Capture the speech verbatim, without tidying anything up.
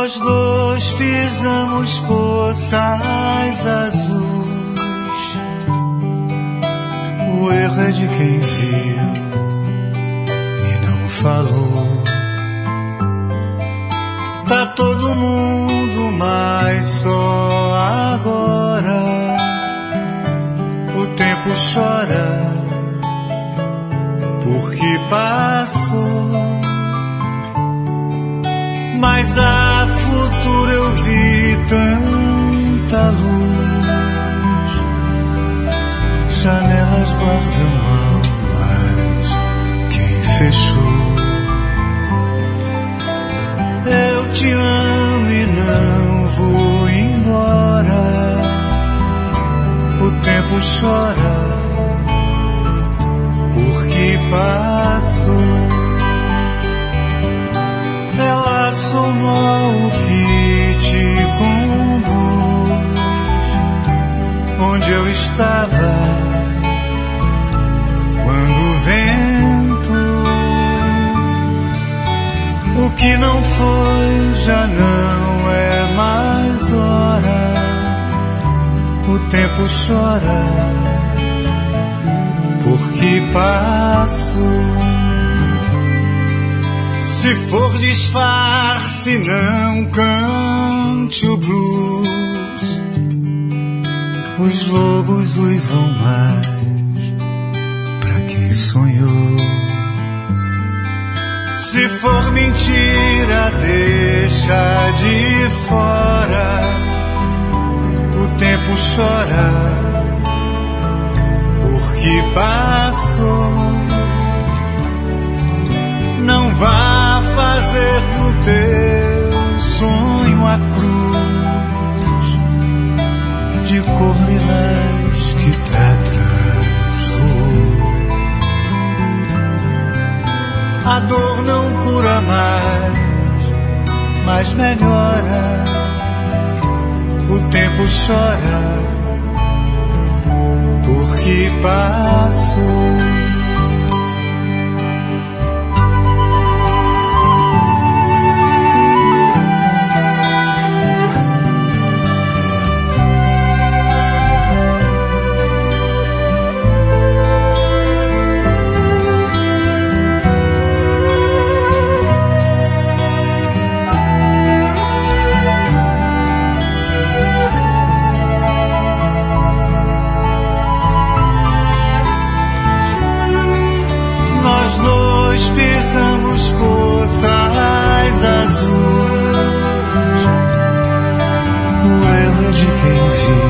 Nós dois pisamos poças azuis. O erro é de quem viu e não falou. Tá todo mundo, mas só agora o tempo chora porque passou. Mas a futuro eu vi tanta luz. Janelas guardam almas, quem fechou. Eu te amo e não vou embora. O tempo chora porque passou. Ela só o que te conduz onde eu estava quando o vento. O que não foi já não é mais hora. O tempo chora porque passou. Se for disfarce, não cante o blues. Os lobos uivam mais pra quem sonhou. Se for mentira, deixa de fora. O tempo chora porque passou. Não vá fazer do teu sonho a cruz de cor lilás que pra trás voou. A dor não cura mais, mas melhora. O tempo chora porque passou. Nós dois pisamos poças azuis. O erro é de quem viu